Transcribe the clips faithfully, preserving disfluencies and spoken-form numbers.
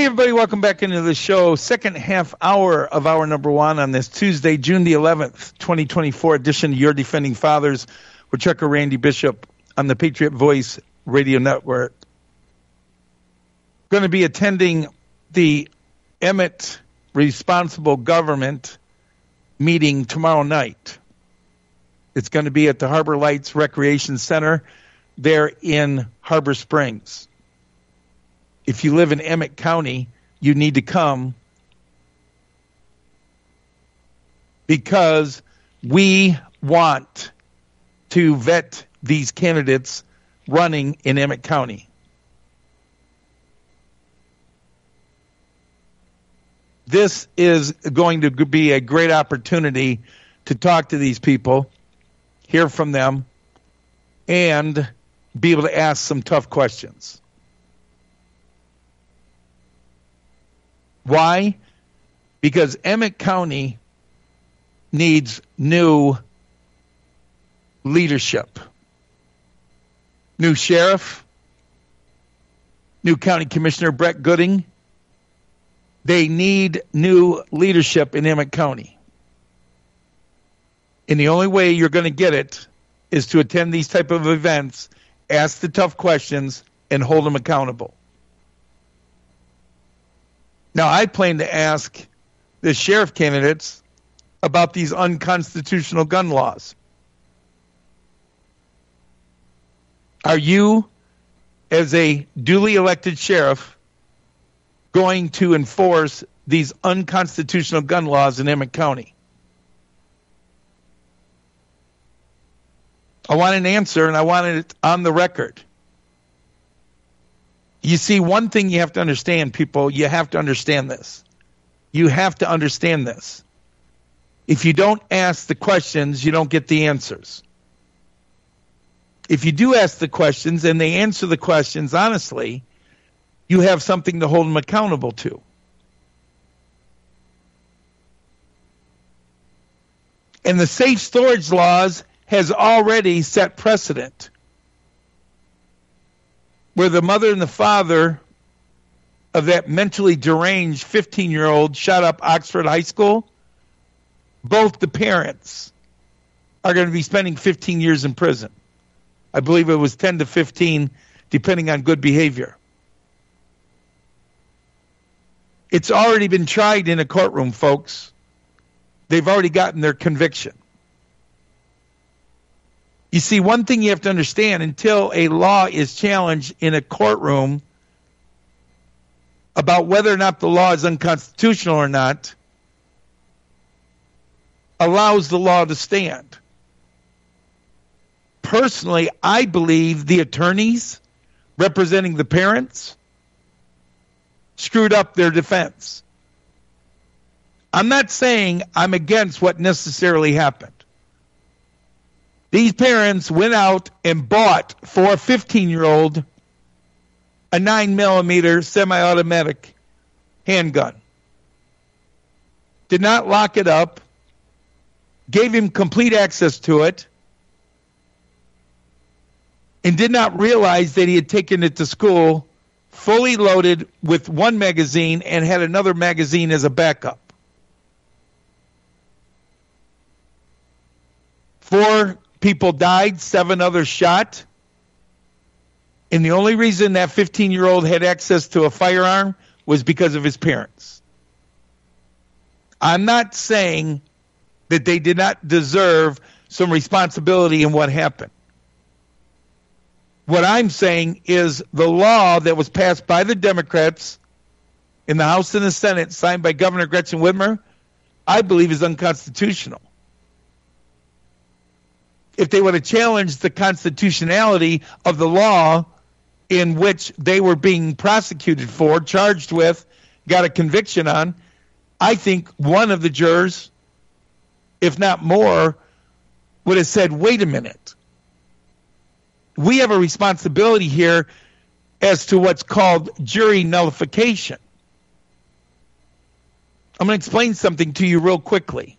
everybody, welcome back into the show. Second half hour of hour number one on this Tuesday, June the eleventh, twenty twenty-four edition of Your Defending Fathers with Chuck and Randy Bishop on the Patriot Voice Radio Network. Going to be attending the Emmett Responsible Government meeting tomorrow night. It's going to be at the Harbor Lights Recreation Center there in Harbor Springs. If you live in Emmett County, you need to come because we want to vet these candidates running in Emmett County. This is going to be a great opportunity to talk to these people, hear from them, and be able to ask some tough questions. Why? Because Emmett County needs new leadership. New sheriff, new county commissioner Brett Gooding. They need new leadership in Emmett County. And the only way you're going to get it is to attend these type of events, ask the tough questions, and hold them accountable. Now, I plan to ask the sheriff candidates about these unconstitutional gun laws. Are you, as a duly elected sheriff, going to enforce these unconstitutional gun laws in Emmett County? I want an answer, and I want it on the record. You see, one thing you have to understand, people, you have to understand this. You have to understand this. If you don't ask the questions, you don't get the answers. If you do ask the questions and they answer the questions honestly, you have something to hold them accountable to. And the safe storage laws has already set precedent, where the mother and the father of that mentally deranged fifteen-year-old shot up Oxford High School, both the parents are going to be spending fifteen years in prison. I believe it was ten to fifteen, depending on good behavior. It's already been tried in a courtroom, folks. They've already gotten their conviction. You see, one thing you have to understand, until a law is challenged in a courtroom about whether or not the law is unconstitutional or not, allows the law to stand. Personally, I believe the attorneys representing the parents screwed up their defense. I'm not saying I'm against what necessarily happened. These parents went out and bought for a fifteen-year-old a nine millimeter semi-automatic handgun. Did not lock it up, gave him complete access to it, and did not realize that he had taken it to school fully loaded with one magazine and had another magazine as a backup. Four people died, seven others shot. And the only reason that fifteen-year-old had access to a firearm was because of his parents. I'm not saying that they did not deserve some responsibility in what happened. What I'm saying is the law that was passed by the Democrats in the House and the Senate, signed by Governor Gretchen Whitmer, I believe is unconstitutional. If they would have challenged the constitutionality of the law in which they were being prosecuted for, charged with, got a conviction on, I think one of the jurors, if not more, would have said, wait a minute. We have a responsibility here as to what's called jury nullification. I'm going to explain something to you real quickly.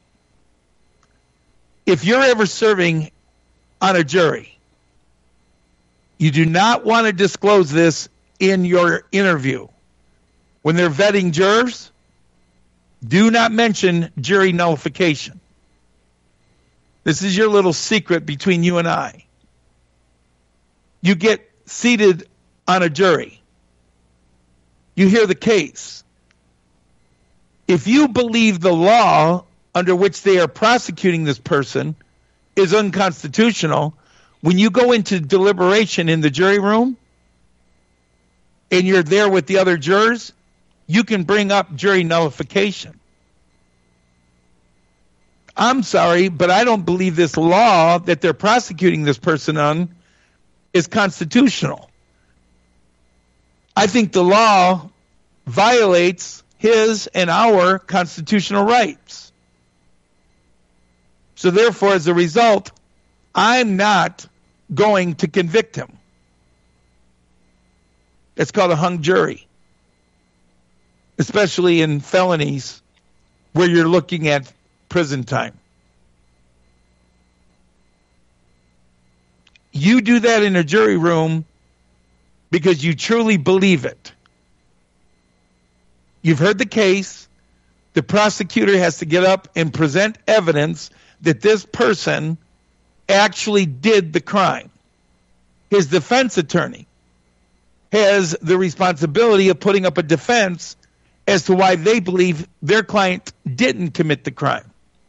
If you're ever serving on a jury, you do not want to disclose this in your interview. when they're vetting jurors, do not mention jury nullification. This is your little secret between you and I. You get seated on a jury. You hear the case. If you believe the law under which they are prosecuting this person is unconstitutional, when you go into deliberation in the jury room and you're there with the other jurors, you can bring up jury nullification. I'm sorry, but I don't believe this law that they're prosecuting this person on is constitutional. I think the law violates his and our constitutional rights. So therefore, as a result, I'm not going to convict him. It's called a hung jury, especially in felonies where you're looking at prison time. You do that in a jury room because you truly believe it. You've heard the case. The prosecutor has to get up and present evidence that this person actually did the crime. His defense attorney has the responsibility of putting up a defense as to why they believe their client didn't commit the crime.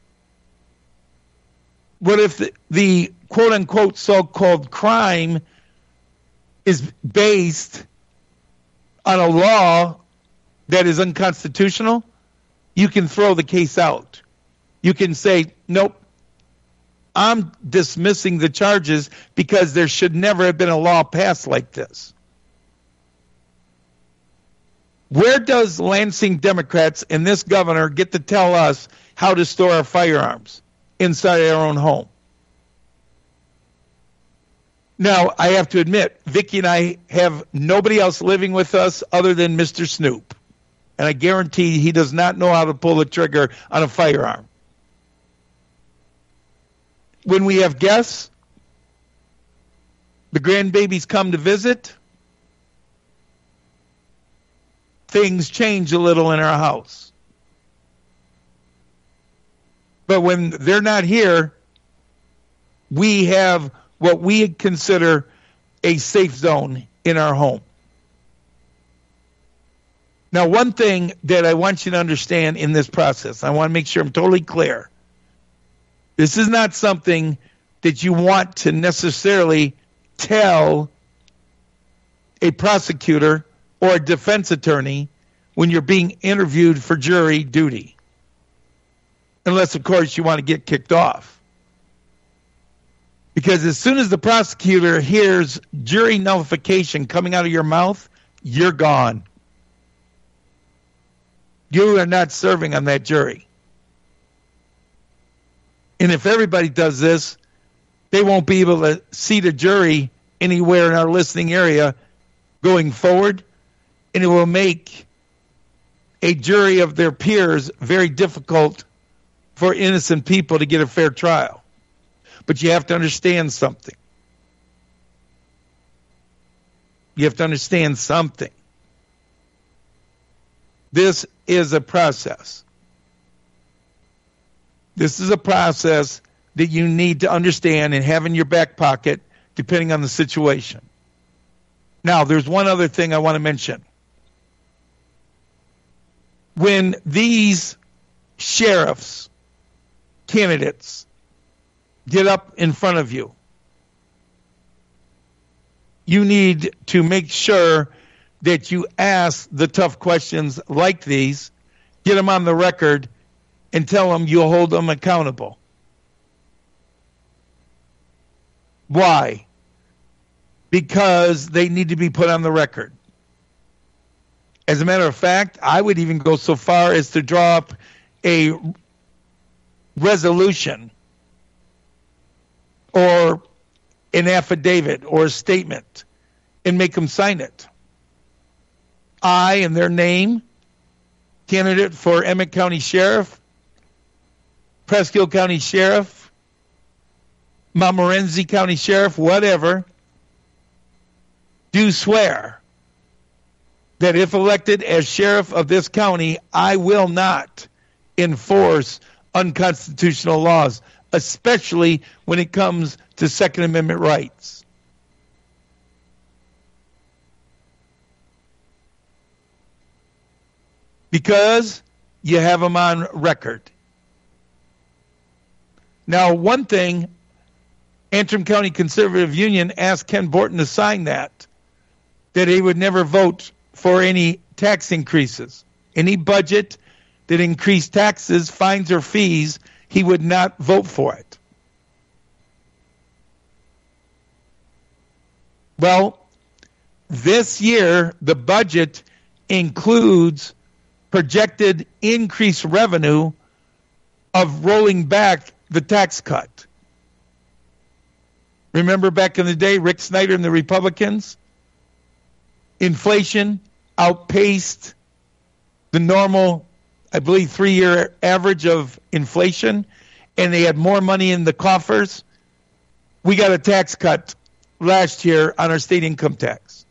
What if the, the quote-unquote so-called crime is based on a law that is unconstitutional? You can throw the case out. You can say, nope, I'm dismissing the charges because there should never have been a law passed like this. Where does Lansing Democrats and this governor get to tell us how to store our firearms inside our own home? Now, I have to admit, Vicki and I have nobody else living with us other than Mister Snoop. And I guarantee he does not know how to pull the trigger on a firearm. When we have guests, the grandbabies come to visit, things change a little in our house. But when they're not here, we have what we consider a safe zone in our home. Now, one thing that I want you to understand in this process, I want to make sure I'm totally clear. This is not something that you want to necessarily tell a prosecutor or a defense attorney when you're being interviewed for jury duty. Unless, of course, you want to get kicked off. Because as soon as the prosecutor hears jury nullification coming out of your mouth, you're gone. You are not serving on that jury. And if everybody does this, they won't be able to seat a jury anywhere in our listening area going forward, and it will make a jury of their peers very difficult for innocent people to get a fair trial. But you have to understand something. You have to understand something. This is a process. This is a process that you need to understand and have in your back pocket depending on the situation. Now, there's one other thing I want to mention. When these sheriffs, candidates, get up in front of you, you need to make sure that you ask the tough questions like these, get them on the record, and tell them you'll hold them accountable. Why? Because they need to be put on the record. As a matter of fact, I would even go so far as to draw up a resolution or an affidavit or a statement and make them sign it. I, in their name, candidate for Emmett County Sheriff, Presque County Sheriff, Montmorency County Sheriff, whatever, do swear that if elected as sheriff of this county, I will not enforce unconstitutional laws, especially when it comes to Second Amendment rights. Because you have them on record. Now, one thing, Antrim County Conservative Union asked Ken Borton to sign that, that he would never vote for any tax increases. Any budget that increased taxes, fines, or fees, he would not vote for it. Well, this year, the budget includes projected increased revenue of rolling back the tax cut. Remember back in the day, Rick Snyder and the Republicans? Inflation outpaced the normal, I believe, three-year average of inflation, and they had more money in the coffers. We got a tax cut last year on our state income tax.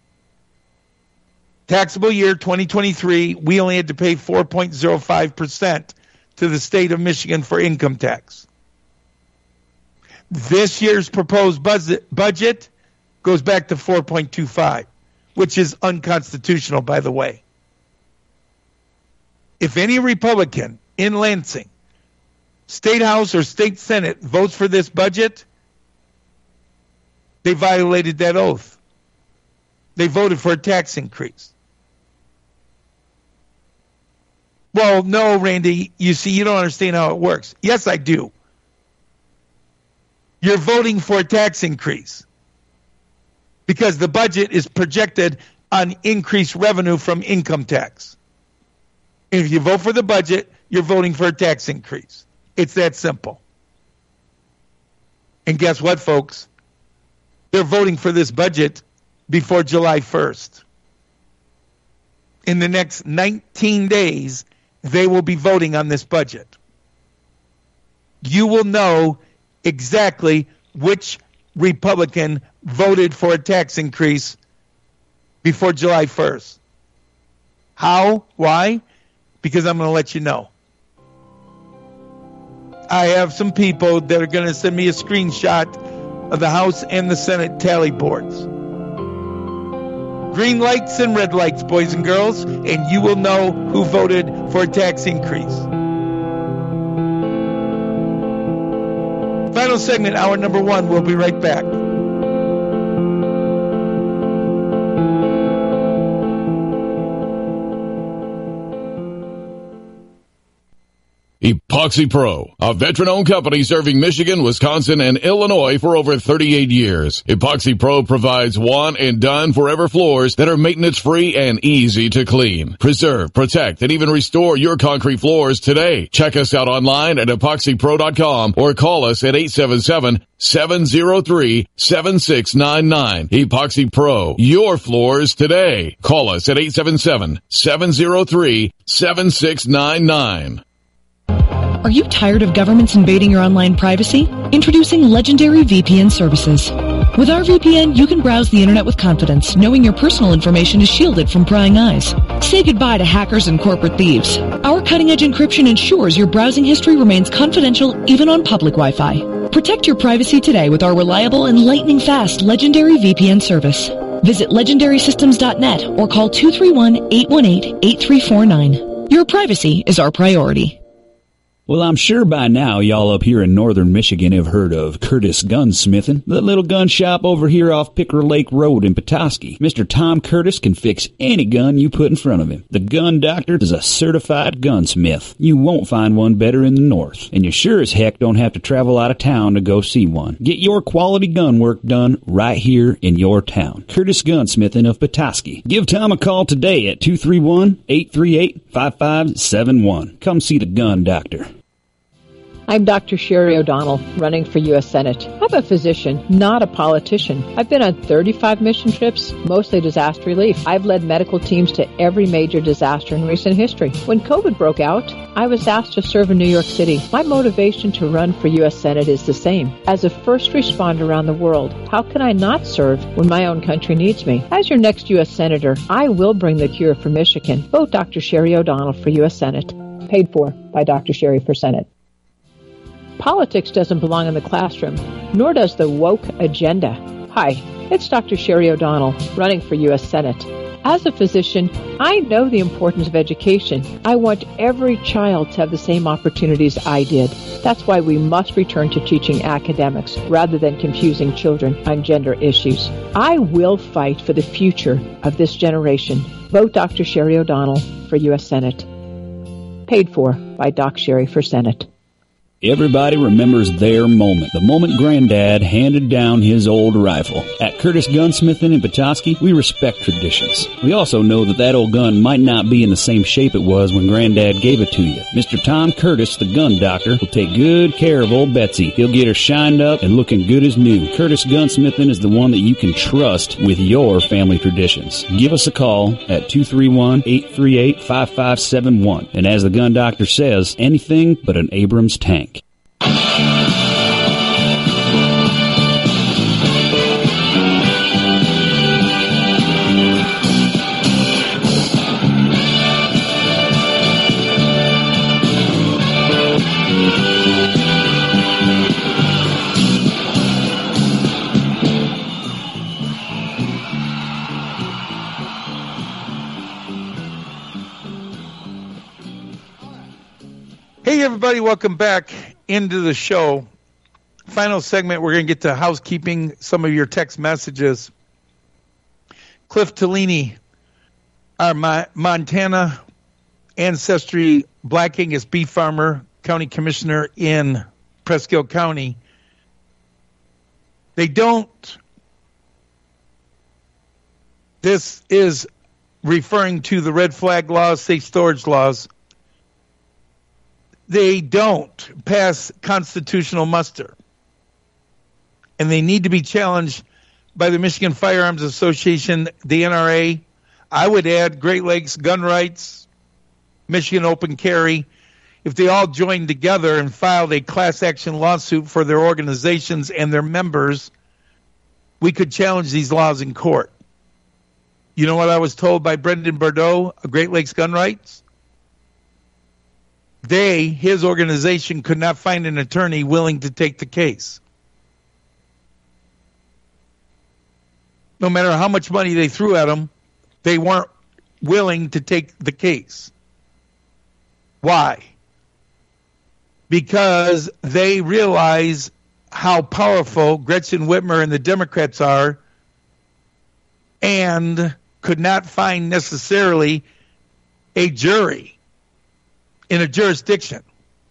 Taxable year twenty twenty-three, we only had to pay four point zero five percent to the state of Michigan for income tax. This year's proposed budget, budget goes back to four point two five, which is unconstitutional, by the way. If any Republican in Lansing, State House or State Senate votes for this budget, they violated that oath. They voted for a tax increase. Well, no, Randy, you see, you don't understand how it works. Yes, I do. You're voting for a tax increase because the budget is projected on increased revenue from income tax. And if you vote for the budget, you're voting for a tax increase. It's that simple. And guess what, folks? They're voting for this budget before July first. In the next nineteen days, they will be voting on this budget. You will know exactly which Republican voted for a tax increase before July first. How? Why? Because I'm going to let you know. I have some people that are going to send me a screenshot of the House and the Senate tally boards. Green lights and red lights, boys and girls, and you will know who voted for a tax increase. Final segment, hour number one. We'll be right back. Epoxy Pro, a veteran-owned company serving Michigan, Wisconsin, and Illinois for over thirty-eight years. Epoxy Pro provides one and done forever floors that are maintenance-free and easy to clean. Preserve, protect, and even restore your concrete floors today. Check us out online at epoxy pro dot com or call us at eight seven seven, seven zero three, seven six nine nine. Epoxy Pro, your floors today. Call us at eight seven seven, seven zero three, seven six nine nine. Are you tired of governments invading your online privacy? Introducing Legendary V P N services. With our V P N, you can browse the internet with confidence, knowing your personal information is shielded from prying eyes. Say goodbye to hackers and corporate thieves. Our cutting-edge encryption ensures your browsing history remains confidential even on public Wi-Fi. Protect your privacy today with our reliable and lightning-fast Legendary V P N service. Visit legendary systems dot net or call two three one, eight one eight, eight three four nine. Your privacy is our priority. Well, I'm sure by now y'all up here in northern Michigan have heard of Curtis Gunsmithing, the little gun shop over here off Picker Lake Road in Petoskey. Mister Tom Curtis can fix any gun you put in front of him. The Gun Doctor is a certified gunsmith. You won't find one better in the north, and you sure as heck don't have to travel out of town to go see one. Get your quality gun work done right here in your town. Curtis Gunsmithing of Petoskey. Give Tom a call today at two three one, eight three eight, five five seven one. Come see the Gun Doctor. I'm Doctor Sherry O'Donnell, running for U S Senate. I'm a physician, not a politician. I've been on thirty-five mission trips, mostly disaster relief. I've led medical teams to every major disaster in recent history. When COVID broke out, I was asked to serve in New York City. My motivation to run for U S Senate is the same. As a first responder around the world, how can I not serve when my own country needs me? As your next U S Senator, I will bring the cure for Michigan. Vote Doctor Sherry O'Donnell for U S Senate. Paid for by Doctor Sherry for Senate. Politics doesn't belong in the classroom, nor does the woke agenda. Hi, it's Doctor Sherry O'Donnell, running for U S Senate. As a physician, I know the importance of education. I want every child to have the same opportunities I did. That's why we must return to teaching academics rather than confusing children on gender issues. I will fight for the future of this generation. Vote Doctor Sherry O'Donnell for U S Senate. Paid for by Doc Sherry for Senate. Everybody remembers their moment, the moment Granddad handed down his old rifle. At Curtis Gunsmithing in Petoskey, we respect traditions. We also know that that old gun might not be in the same shape it was when Granddad gave it to you. Mister Tom Curtis, the gun doctor, will take good care of old Betsy. He'll get her shined up and looking good as new. Curtis Gunsmithing is the one that you can trust with your family traditions. Give us a call at two three one, eight three eight, five five seven one. And as the gun doctor says, anything but an Abrams tank. Hey, everybody, welcome back into the show. Final segment, we're going to get to housekeeping, some of your text messages. Cliff Tellini, our Mo- Montana ancestry Black Angus beef farmer, county commissioner in Presque County. They don't, this is referring to the red flag laws, safe storage laws. They don't pass constitutional muster, and they need to be challenged by the Michigan Firearms Association, the N R A. I would add Great Lakes Gun Rights, Michigan Open Carry. If they all joined together and filed a class action lawsuit for their organizations and their members, we could challenge these laws in court. You know what I was told by Brendan Bordeaux of Great Lakes Gun Rights? They, his organization, could not find an attorney willing to take the case. No matter how much money they threw at them, they weren't willing to take the case. Why? Because they realize how powerful Gretchen Whitmer and the Democrats are, and could not find necessarily a jury in a jurisdiction.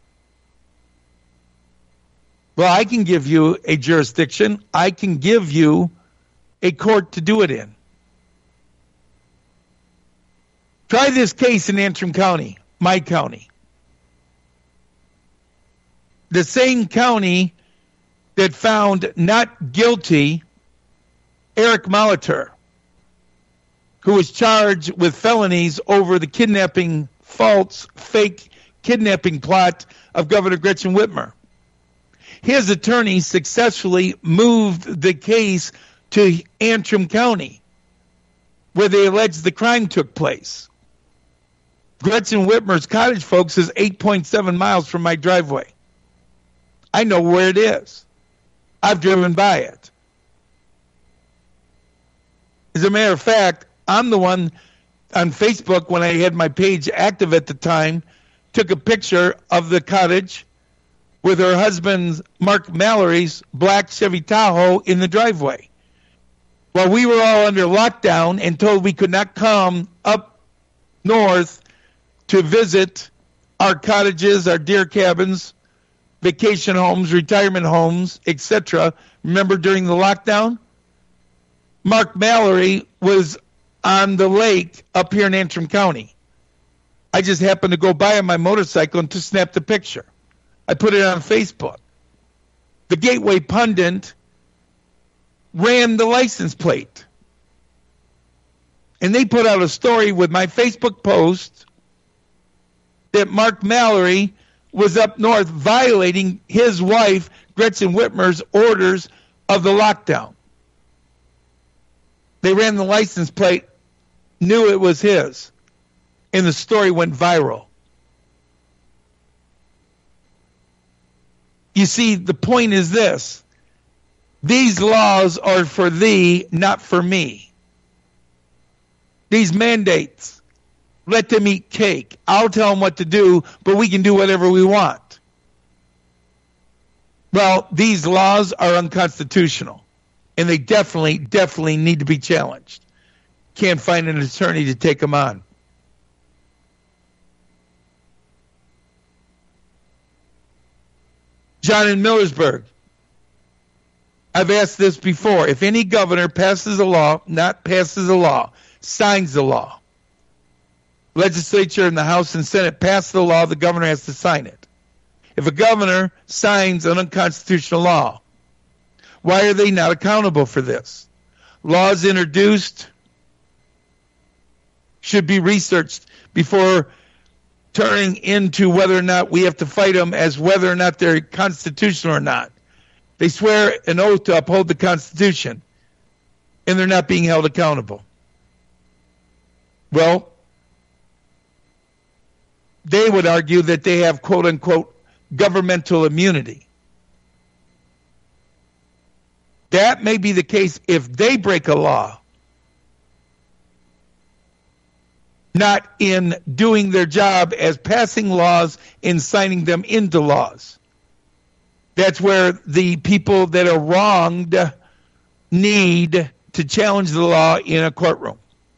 Well, I can give you a jurisdiction. I can give you a court to do it in. Try this case in Antrim County, my county. The same county that found not guilty Eric Molitor, who was charged with felonies over the kidnapping, false, fake kidnapping plot of Governor Gretchen Whitmer. His attorney successfully moved the case to Antrim County, where they allege the crime took place. Gretchen Whitmer's cottage, folks, is eight point seven miles from my driveway. I know where it is. I've driven by it. As a matter of fact, I'm the one on Facebook, when I had my page active at the time, took a picture of the cottage with her husband, Mark Mallory's black Chevy Tahoe in the driveway. While we were all under lockdown and told we could not come up north to visit our cottages, our deer cabins, vacation homes, retirement homes, et cetera. Remember during the lockdown? Mark Mallory was on the lake up here in Antrim County. I just happened to go by on my motorcycle and to snap the picture. I put it on Facebook. The Gateway Pundit ran the license plate. And they put out a story with my Facebook post that Mark Mallory was up north violating his wife, Gretchen Whitmer's, orders of the lockdown. They ran the license plate, knew it was his, and the story went viral. You see, the point is this. These laws are for thee, not for me. These mandates, let them eat cake. I'll tell them what to do, but we can do whatever we want. Well, these laws are unconstitutional, and they definitely, definitely need to be challenged. Can't find an attorney to take them on. John in Millersburg. I've asked this before. If any governor passes a law, not passes a law, signs the law, legislature and the House and Senate pass the law, the governor has to sign it. If a governor signs an unconstitutional law, why are they not accountable for this? Laws introduced should be researched before turning into whether or not we have to fight them as whether or not they're constitutional or not. They swear an oath to uphold the Constitution, and they're not being held accountable. Well, they would argue that they have, quote-unquote, governmental immunity. That may be the case if they break a law, not in doing their job as passing laws and signing them into laws. That's where the people that are wronged need to challenge the law in a courtroom.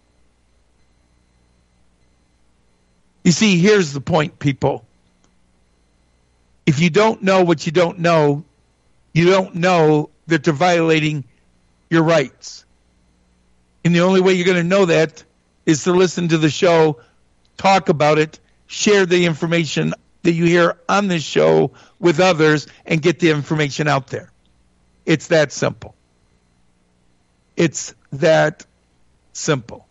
You see, here's the point, people. If you don't know what you don't know, you don't know that they're violating your rights. And the only way you're going to know that is to listen to the show, talk about it, share the information that you hear on this show with others, and get the information out there. It's that simple. It's that simple.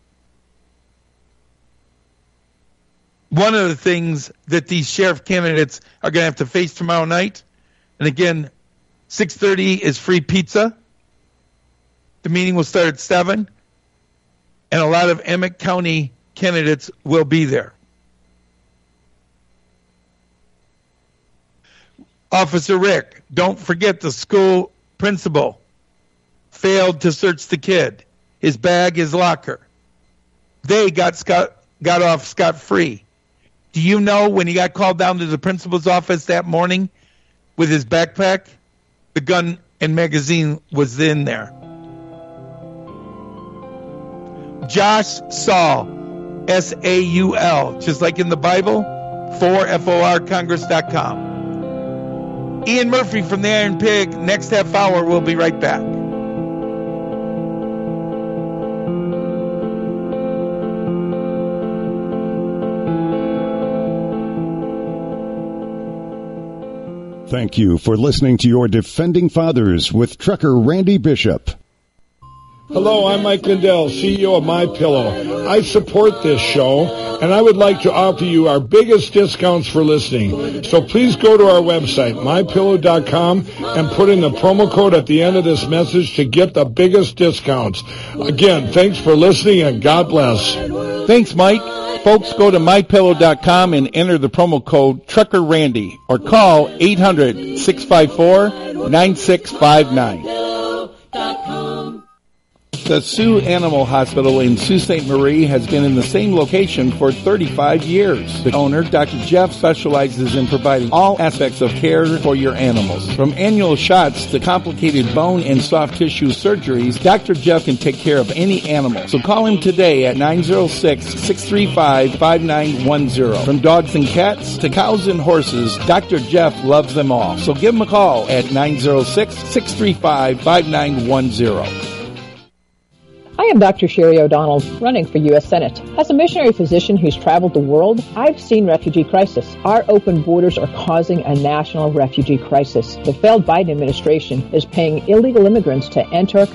One of the things that these sheriff candidates are going to have to face tomorrow night, and again, six thirty is free pizza. The meeting will start at seven, and a lot of Emmett County candidates will be there. Officer Rick, don't forget the school principal failed to search the kid, his bag, his locker. They got scot, got off scot-free. Do you know when he got called down to the principal's office that morning with his backpack, the gun and magazine was in there? Josh Saul, S A U L, just like in the Bible, for F O R Congress dot com. Ian Murphy from the Iron Pig. Next half hour, we'll be right back. Thank you for listening to your Defending Fathers with Trucker Randy Bishop. Hello, I'm Mike Lindell, C E O of MyPillow. I support this show, and I would like to offer you our biggest discounts for listening. So please go to our website, my pillow dot com, and put in the promo code at the end of this message to get the biggest discounts. Again, thanks for listening, and God bless. Thanks, Mike. Folks, go to my pillow dot com and enter the promo code Trucker Randy, or call eight hundred, six five four, nine six five nine. The Sioux Animal Hospital in Sault Ste. Marie has been in the same location for thirty-five years. The owner, Doctor Jeff, specializes in providing all aspects of care for your animals. From annual shots to complicated bone and soft tissue surgeries, Doctor Jeff can take care of any animal. So call him today at nine oh six, six three five, five nine one zero. From dogs and cats to cows and horses, Doctor Jeff loves them all. So give him a call at nine oh six, six three five, five nine one zero. I am Doctor Sherry O'Donnell, running for U S Senate. As a missionary physician who's traveled the world, I've seen refugee crisis. Our open borders are causing a national refugee crisis. The failed Biden administration is paying illegal immigrants to enter our